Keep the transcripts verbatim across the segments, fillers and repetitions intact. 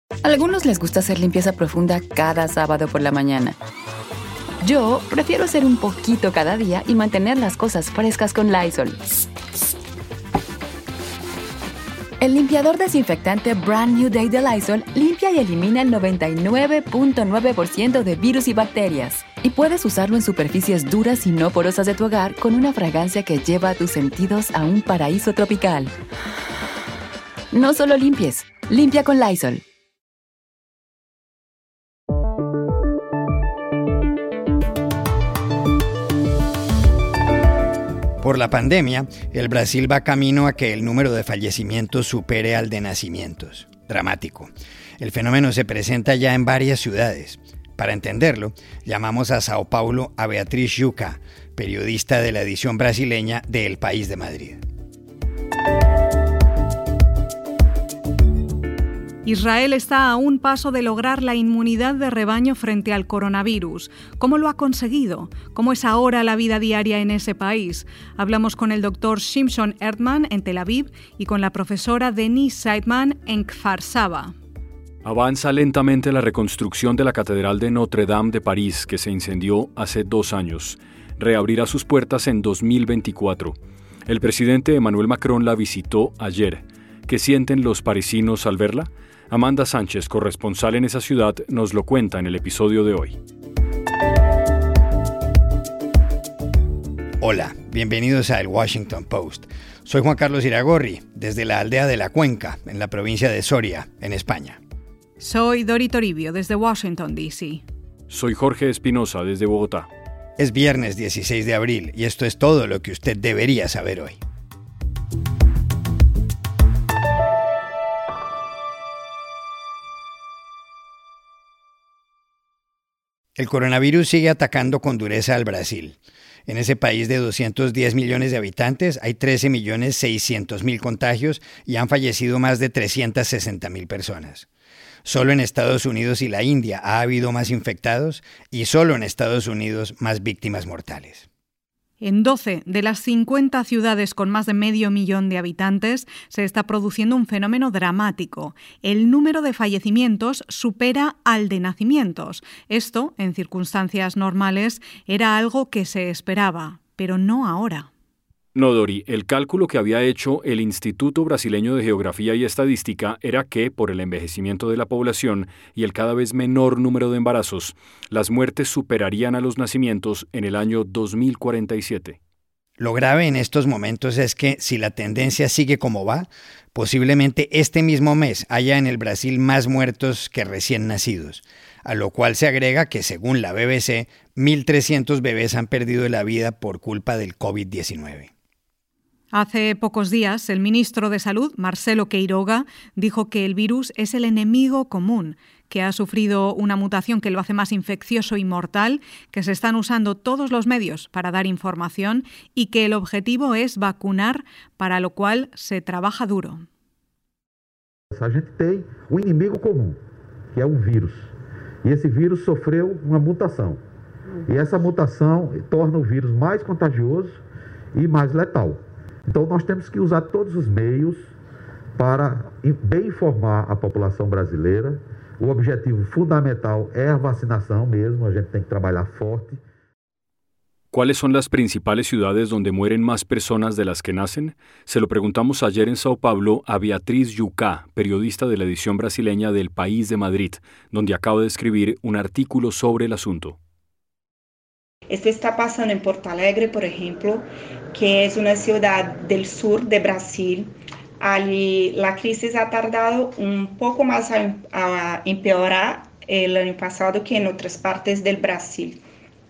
A algunos les gusta hacer limpieza profunda cada sábado por la mañana. Yo prefiero hacer un poquito cada día y mantener las cosas frescas con Lysol. El limpiador desinfectante Brand New Day de Lysol limpia y elimina el noventa y nueve punto nueve por ciento de virus y bacterias. Y puedes usarlo en superficies duras y no porosas de tu hogar con una fragancia que lleva a tus sentidos a un paraíso tropical. No solo limpies, limpia con Lysol. Por la pandemia, el Brasil va camino a que el número de fallecimientos supere al de nacimientos. Dramático. El fenómeno se presenta ya en varias ciudades. Para entenderlo, llamamos a Sao Paulo a Beatriz Jucá, periodista de la edición brasileña de El País de Madrid. Israel está a un paso de lograr la inmunidad de rebaño frente al coronavirus. ¿Cómo lo ha conseguido? ¿Cómo es ahora la vida diaria en ese país? Hablamos con el doctor Shimshon Erdman en Tel Aviv y con la profesora Denise Seidman en Kfar Saba. Avanza lentamente la reconstrucción de la Catedral de Notre Dame de París, que se incendió hace dos años. Reabrirá sus puertas en dos mil veinticuatro. El presidente Emmanuel Macron la visitó ayer. ¿Qué sienten los parisinos al verla? Amanda Sánchez, corresponsal en esa ciudad, nos lo cuenta en el episodio de hoy. Hola, bienvenidos a El Washington Post. Soy Juan Carlos Iragorri, desde la aldea de La Cuenca, en la provincia de Soria, en España. Soy Dori Toribio, desde Washington, D C Soy Jorge Espinosa, desde Bogotá. Es viernes dieciséis de abril y esto es todo lo que usted debería saber hoy. El coronavirus sigue atacando con dureza al Brasil. En ese país de doscientos diez millones de habitantes hay trece millones seiscientos mil contagios y han fallecido más de trescientas sesenta mil personas. Solo en Estados Unidos y la India ha habido más infectados y solo en Estados Unidos más víctimas mortales. En doce de las cincuenta ciudades con más de medio millón de habitantes se está produciendo un fenómeno dramático. El número de fallecimientos supera al de nacimientos. Esto, en circunstancias normales, era algo que se esperaba, pero no ahora. No, Dori, el cálculo que había hecho el Instituto Brasileño de Geografía y Estadística era que, por el envejecimiento de la población y el cada vez menor número de embarazos, las muertes superarían a los nacimientos en el año dos mil cuarenta y siete. Lo grave en estos momentos es que, si la tendencia sigue como va, posiblemente este mismo mes haya en el Brasil más muertos que recién nacidos, a lo cual se agrega que, según la B B C, mil trescientos bebés han perdido la vida por culpa del COVID diecinueve. Hace pocos días, el ministro de Salud, Marcelo Queiroga, dijo que el virus es el enemigo común, que ha sufrido una mutación que lo hace más infeccioso y mortal, que se están usando todos los medios para dar información y que el objetivo es vacunar, para lo cual se trabaja duro. A gente tem um inimigo comum, que é um vírus. E esse vírus sofreu uma mutação. E essa mutação torna o vírus mais contagioso e mais letal. Então nós temos que usar todos os meios para bem informar a população brasileira. O objetivo fundamental é a vacinação mesmo, a gente tem que trabalhar forte. ¿Cuáles son las principales ciudades donde mueren más personas de las que nacen? Se lo preguntamos ayer en Sao Paulo a Beatriz Jucá, periodista de la edición brasileña del País de Madrid, donde acaba de escribir un artículo sobre el asunto. Esto está pasando en Porto Alegre, por ejemplo, que es una ciudad del sur de Brasil. Allí la crisis ha tardado un poco más a, a empeorar el año pasado que en otras partes del Brasil.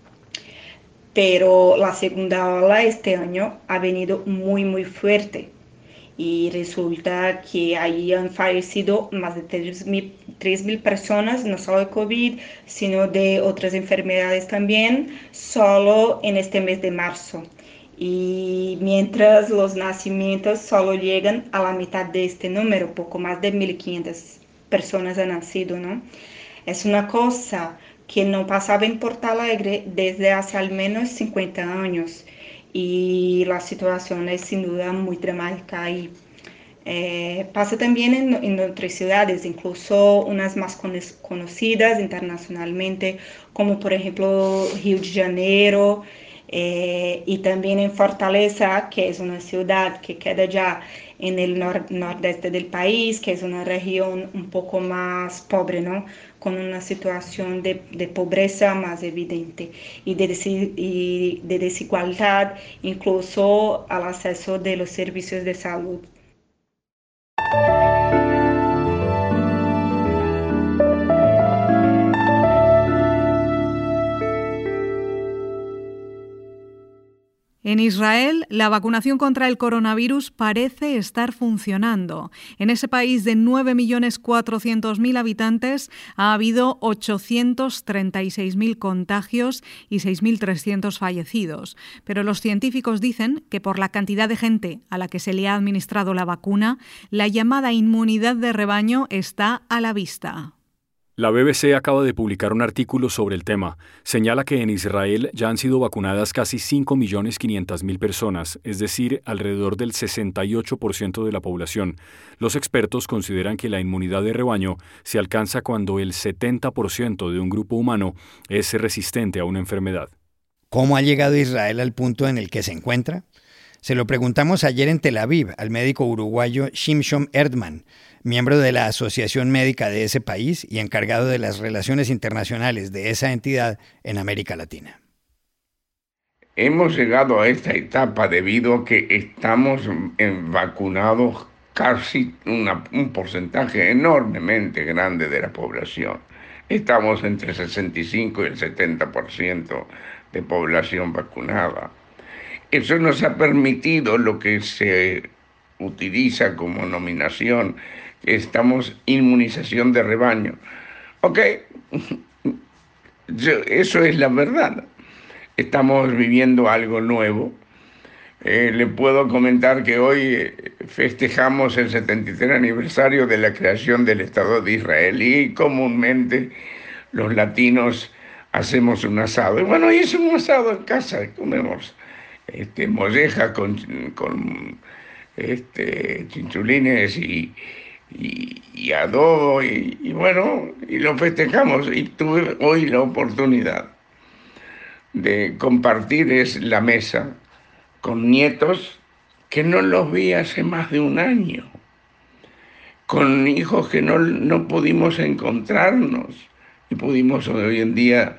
Pero la segunda ola este año ha venido muy, muy fuerte. Y resulta que ahí han fallecido más de tres mil personas, no solo de COVID, sino de otras enfermedades también, solo en este mes de marzo. Y mientras los nacimientos solo llegan a la mitad de este número, poco más de mil quinientas personas han nacido, ¿no? Es una cosa que no pasaba en Porto Alegre desde hace al menos cincuenta años. Y la situación es sin duda muy dramática ahí. Eh, pasa también en, en otras ciudades, incluso unas más conocidas internacionalmente, como por ejemplo Rio de Janeiro, eh, y también en Fortaleza, que es una ciudad que queda ya en el nor nordeste del país, que es una región un poco más pobre, ¿no? Con una situación de, de pobreza más evidente y de, y de desigualdad, incluso al acceso de los servicios de salud. En Israel, la vacunación contra el coronavirus parece estar funcionando. En ese país de nueve millones cuatrocientos mil habitantes ha habido ochocientos treinta y seis mil contagios y seis mil trescientos fallecidos. Pero los científicos dicen que por la cantidad de gente a la que se le ha administrado la vacuna, la llamada inmunidad de rebaño está a la vista. La B B C acaba de publicar un artículo sobre el tema. Señala que en Israel ya han sido vacunadas casi cinco millones quinientas mil personas, es decir, alrededor del sesenta y ocho por ciento de la población. Los expertos consideran que la inmunidad de rebaño se alcanza cuando el setenta por ciento de un grupo humano es resistente a una enfermedad. ¿Cómo ha llegado Israel al punto en el que se encuentra? Se lo preguntamos ayer en Tel Aviv al médico uruguayo Shimshon Erdman, miembro de la Asociación Médica de ese país y encargado de las relaciones internacionales de esa entidad en América Latina. Hemos llegado a esta etapa debido a que estamos vacunados casi una, un porcentaje enormemente grande de la población. Estamos entre el sesenta y cinco y el setenta por ciento de población vacunada. Eso nos ha permitido lo que se utiliza como nominación, que estamos inmunización de rebaño. Ok, eso es la verdad. Estamos viviendo algo nuevo. Eh, le puedo comentar que hoy festejamos el setenta y tres aniversario de la creación del Estado de Israel y comúnmente los latinos hacemos un asado. Y bueno, hice un asado en casa, comemos este, molleja con, con este, chinchulines y, y, y adobo y, y bueno, y lo festejamos. Y tuve hoy la oportunidad de compartir es la mesa con nietos que no los vi hace más de un año, con hijos que no, no pudimos encontrarnos y pudimos hoy en día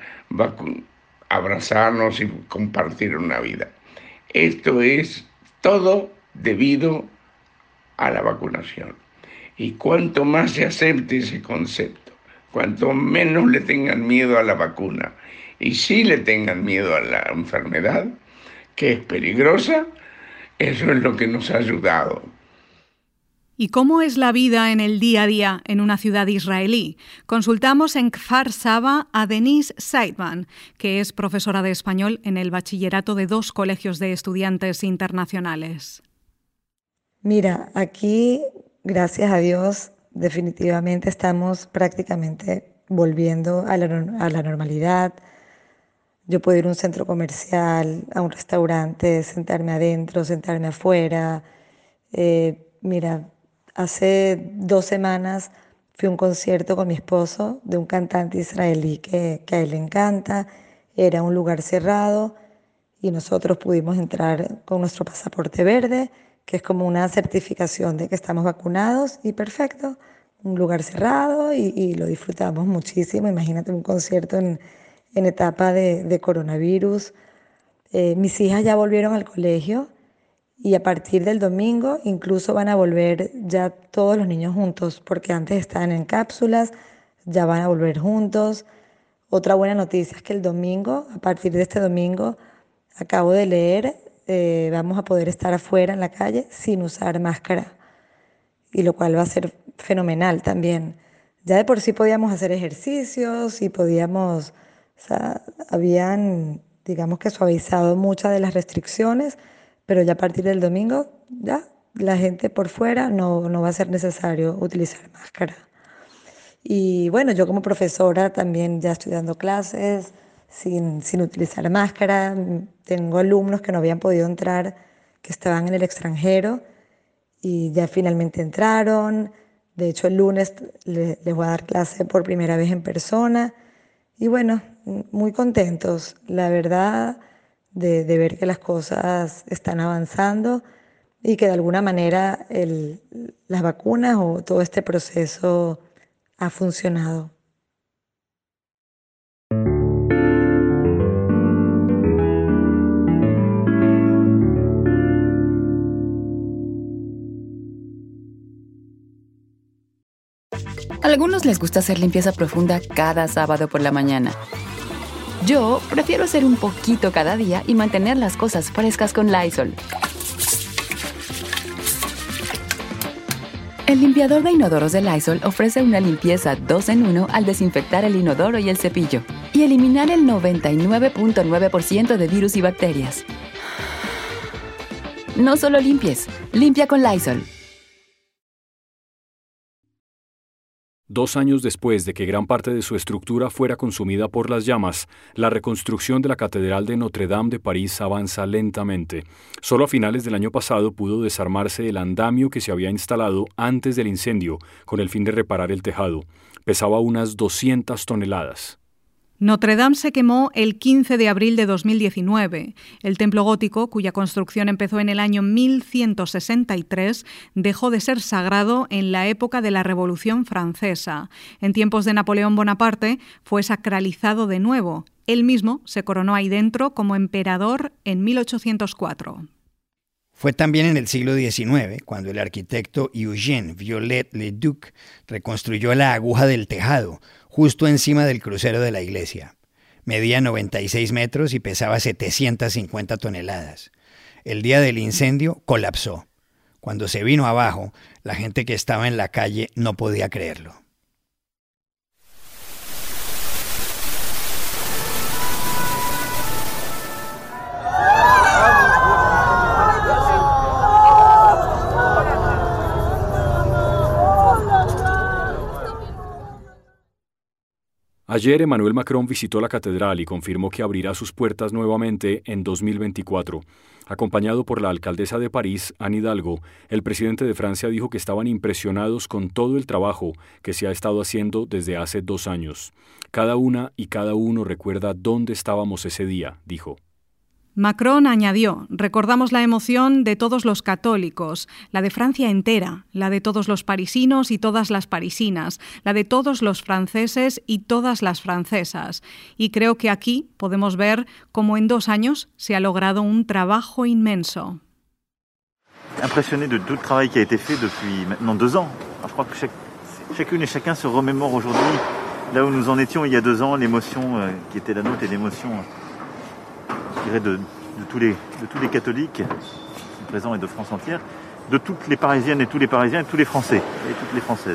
abrazarnos y compartir una vida. Esto es todo debido a la vacunación. Y cuanto más se acepte ese concepto, cuanto menos le tengan miedo a la vacuna y sí le tengan miedo a la enfermedad, que es peligrosa, eso es lo que nos ha ayudado. ¿Y cómo es la vida en el día a día en una ciudad israelí? Consultamos en Kfar Saba a Denise Seidman, que es profesora de español en el bachillerato de dos colegios de estudiantes internacionales. Mira, aquí, gracias a Dios, definitivamente estamos prácticamente volviendo a la, a la normalidad. Yo puedo ir a un centro comercial, a un restaurante, sentarme adentro, sentarme afuera. Eh, mira, hace dos semanas fui a un concierto con mi esposo de un cantante israelí que, que a él le encanta. Era un lugar cerrado y nosotros pudimos entrar con nuestro pasaporte verde, que es como una certificación de que estamos vacunados, y perfecto, un lugar cerrado y, y lo disfrutamos muchísimo. Imagínate un concierto en, en etapa de, de coronavirus. Eh, mis hijas ya volvieron al colegio y a partir del domingo incluso van a volver ya todos los niños juntos, porque antes estaban en cápsulas, ya van a volver juntos. Otra buena noticia es que el domingo, a partir de este domingo, acabo de leer, eh, vamos a poder estar afuera en la calle sin usar máscara, y lo cual va a ser fenomenal también. Ya de por sí podíamos hacer ejercicios y podíamos, o sea, habían, digamos que suavizado muchas de las restricciones, pero ya a partir del domingo, ya la gente por fuera no, no va a ser necesario utilizar máscara. Y bueno, yo como profesora también ya estoy dando clases sin, sin utilizar máscara. Tengo alumnos que no habían podido entrar, que estaban en el extranjero, y ya finalmente entraron. De hecho, el lunes le, les voy a dar clase por primera vez en persona. Y bueno, muy contentos, la verdad, de, de ver que las cosas están avanzando y que de alguna manera el, las vacunas o todo este proceso ha funcionado. A algunos les gusta hacer limpieza profunda cada sábado por la mañana. Yo prefiero hacer un poquito cada día y mantener las cosas frescas con Lysol. El limpiador de inodoros de Lysol ofrece una limpieza dos en uno al desinfectar el inodoro y el cepillo y eliminar el noventa y nueve punto nueve por ciento de virus y bacterias. No solo limpies, limpia con Lysol. Dos años después de que gran parte de su estructura fuera consumida por las llamas, la reconstrucción de la Catedral de Notre Dame de París avanza lentamente. Solo a finales del año pasado pudo desarmarse el andamio que se había instalado antes del incendio, con el fin de reparar el tejado. Pesaba unas doscientas toneladas. Notre Dame se quemó el quince de abril de dos mil diecinueve. El templo gótico, cuya construcción empezó en el año mil ciento sesenta y tres, dejó de ser sagrado en la época de la Revolución Francesa. En tiempos de Napoleón Bonaparte fue sacralizado de nuevo. Él mismo se coronó ahí dentro como emperador en mil ochocientos cuatro. Fue también en el siglo diecinueve cuando el arquitecto Eugène Viollet-le-Duc reconstruyó la aguja del tejado, justo encima del crucero de la iglesia. Medía noventa y seis metros y pesaba setecientas cincuenta toneladas. El día del incendio colapsó. Cuando se vino abajo, la gente que estaba en la calle no podía creerlo. Ayer Emmanuel Macron visitó la catedral y confirmó que abrirá sus puertas nuevamente en dos mil veinticuatro. Acompañado por la alcaldesa de París, Anne Hidalgo, el presidente de Francia dijo que estaban impresionados con todo el trabajo que se ha estado haciendo desde hace dos años. Cada una y cada uno recuerda dónde estábamos ese día, dijo. Macron añadió: recordamos la emoción de todos los católicos, la de Francia entera, la de todos los parisinos y todas las parisinas, la de todos los franceses y todas las francesas. Y creo que aquí podemos ver cómo en dos años se ha logrado un trabajo inmenso. Impressionné de tout le travail qui a été fait depuis maintenant deux ans. Je crois que chaque, chacune et chacun se remémore aujourd'hui là où nous en étions il y a deux ans, l'émotion euh, qui était la nôtre et l'émotion je dirais de, de, tous les, de tous les catholiques qui sont présents et de France entière, de toutes les Parisiennes et tous les Parisiens et tous les Français et toutes les Françaises.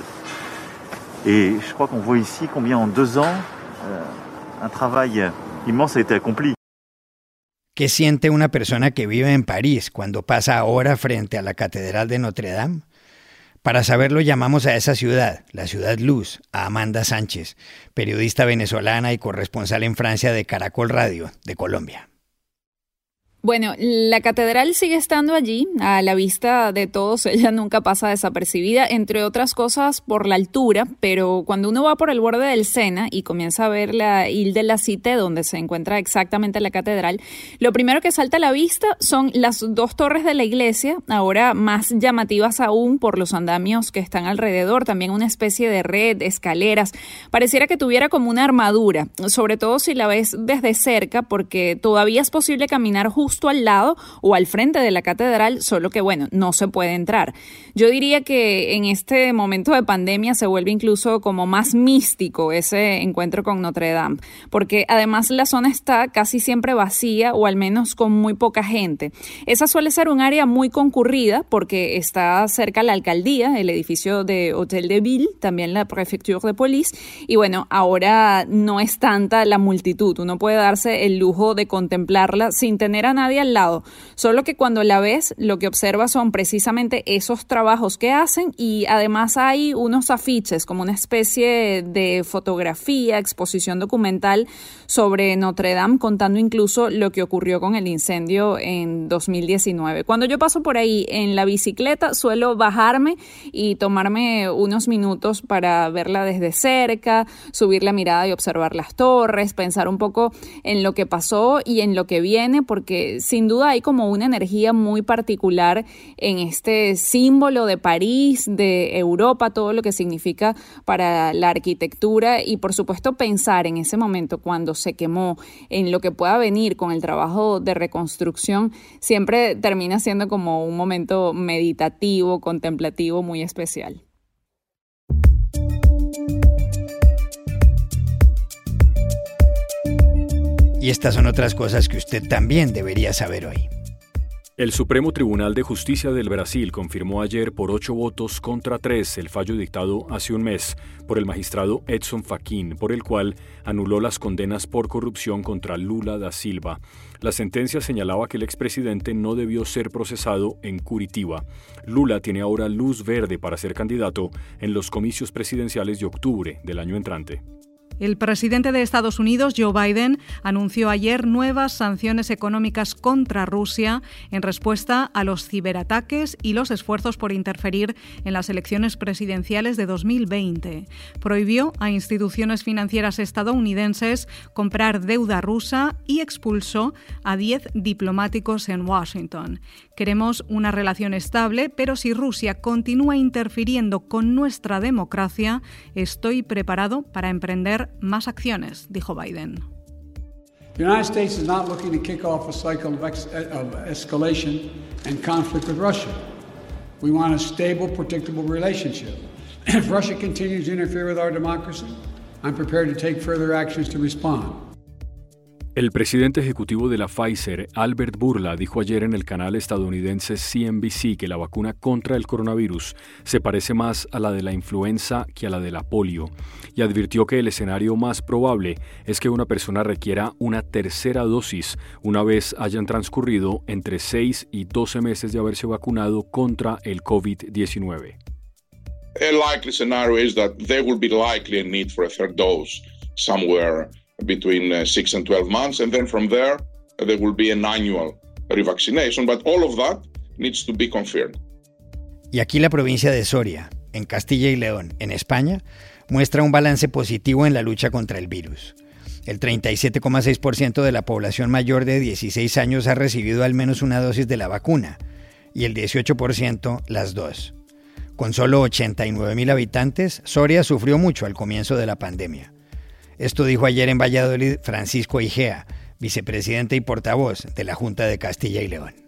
Et je crois qu'on voit ici combien en deux ans euh, un travail immense a été accompli. ¿Qué siente una persona que vive en París cuando pasa ahora frente a la Catedral de Notre Dame? Para saberlo llamamos a esa ciudad, la Ciudad Luz, a Amanda Sánchez, periodista venezolana y corresponsal en Francia de Caracol Radio, de Colombia. Bueno, la catedral sigue estando allí, a la vista de todos, ella nunca pasa desapercibida, entre otras cosas por la altura, pero cuando uno va por el borde del Sena y comienza a ver la Ile de la Cité, donde se encuentra exactamente la catedral, lo primero que salta a la vista son las dos torres de la iglesia, ahora más llamativas aún por los andamios que están alrededor, también una especie de red, escaleras, pareciera que tuviera como una armadura, sobre todo si la ves desde cerca, porque todavía es posible caminar justo al lado o al frente de la catedral, solo que, bueno, no se puede entrar. Yo diría que en este momento de pandemia se vuelve incluso como más místico ese encuentro con Notre Dame, porque además la zona está casi siempre vacía o al menos con muy poca gente. Esa suele ser un área muy concurrida porque está cerca la alcaldía, el edificio de Hotel de Ville, también la Préfecture de Police, y bueno, ahora no es tanta la multitud. Uno puede darse el lujo de contemplarla sin tener a nadie nadie al lado, solo que cuando la ves lo que observas son precisamente esos trabajos que hacen y además hay unos afiches como una especie de fotografía, exposición documental sobre Notre Dame contando incluso lo que ocurrió con el incendio en dos mil diecinueve. Cuando yo paso por ahí en la bicicleta suelo bajarme y tomarme unos minutos para verla desde cerca, subir la mirada y observar las torres, pensar un poco en lo que pasó y en lo que viene, porque sin duda hay como una energía muy particular en este símbolo de París, de Europa, todo lo que significa para la arquitectura y por supuesto pensar en ese momento cuando se quemó, en lo que pueda venir con el trabajo de reconstrucción, siempre termina siendo como un momento meditativo, contemplativo, muy especial. Y estas son otras cosas que usted también debería saber hoy. El Supremo Tribunal de Justicia del Brasil confirmó ayer por ocho votos contra tres el fallo dictado hace un mes por el magistrado Edson Fachin, por el cual anuló las condenas por corrupción contra Lula da Silva. La sentencia señalaba que el expresidente no debió ser procesado en Curitiba. Lula tiene ahora luz verde para ser candidato en los comicios presidenciales de octubre del año entrante. El presidente de Estados Unidos, Joe Biden, anunció ayer nuevas sanciones económicas contra Rusia en respuesta a los ciberataques y los esfuerzos por interferir en las elecciones presidenciales de dos mil veinte. Prohibió a instituciones financieras estadounidenses comprar deuda rusa y expulsó a diez diplomáticos en Washington. Queremos una relación estable, pero si Rusia continúa interfiriendo con nuestra democracia, estoy preparado para emprender más acciones, dijo Biden. The United States is not looking to kick off a cycle of, ex- of escalation and conflict with Russia. We want a stable, predictable relationship. If Russia continues to interfere with our democracy, I'm prepared to take further actions to respond. El presidente ejecutivo de la Pfizer, Albert Bourla, dijo ayer en el canal estadounidense C N B C que la vacuna contra el coronavirus se parece más a la de la influenza que a la de la polio, y advirtió que el escenario más probable es que una persona requiera una tercera dosis una vez hayan transcurrido entre seis y doce meses de haberse vacunado contra el COVID diecinueve. A likely scenario is that there will be likely a need for a third dose somewhere between uh, six and twelve months, and then from there uh, there will be an annual revaccination, but all of that needs to be confirmed. Y aquí la provincia de Soria, en Castilla y León, en España, muestra un balance positivo en la lucha contra el virus. El treinta y siete coma seis por ciento de la población mayor de dieciséis años ha recibido al menos una dosis de la vacuna y el dieciocho por ciento las dos. Con solo ochenta y nueve mil habitantes, Soria sufrió mucho al comienzo de la pandemia. Esto dijo ayer en Valladolid Francisco Igea, vicepresidente y portavoz de la Junta de Castilla y León.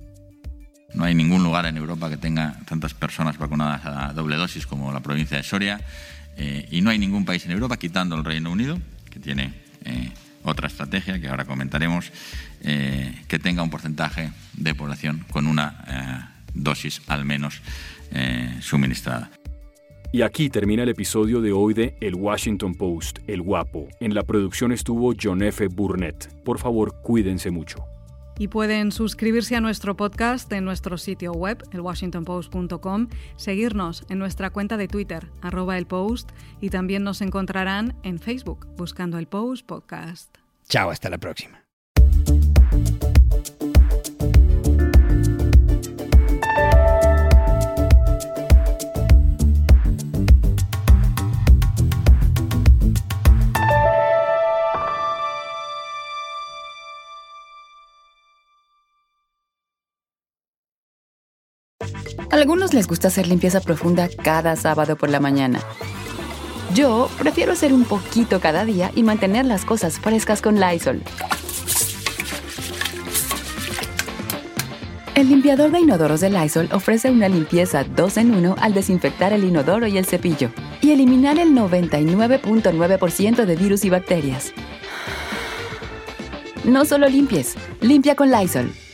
No hay ningún lugar en Europa que tenga tantas personas vacunadas a doble dosis como la provincia de Soria, eh, y no hay ningún país en Europa, quitando el Reino Unido, que tiene eh, otra estrategia que ahora comentaremos, eh, que tenga un porcentaje de población con una eh, dosis al menos eh, suministrada. Y aquí termina el episodio de hoy de El Washington Post, El Guapo. En la producción estuvo John F. Burnett. Por favor, cuídense mucho. Y pueden suscribirse a nuestro podcast en nuestro sitio web, el washington post punto com, seguirnos en nuestra cuenta de Twitter, arroba el Post, y también nos encontrarán en Facebook, buscando El Post Podcast. Chao, hasta la próxima. A algunos les gusta hacer limpieza profunda cada sábado por la mañana. Yo prefiero hacer un poquito cada día y mantener las cosas frescas con Lysol. El limpiador de inodoros de Lysol ofrece una limpieza dos en uno al desinfectar el inodoro y el cepillo y eliminar el noventa y nueve punto nueve por ciento de virus y bacterias. No solo limpies, limpia con Lysol.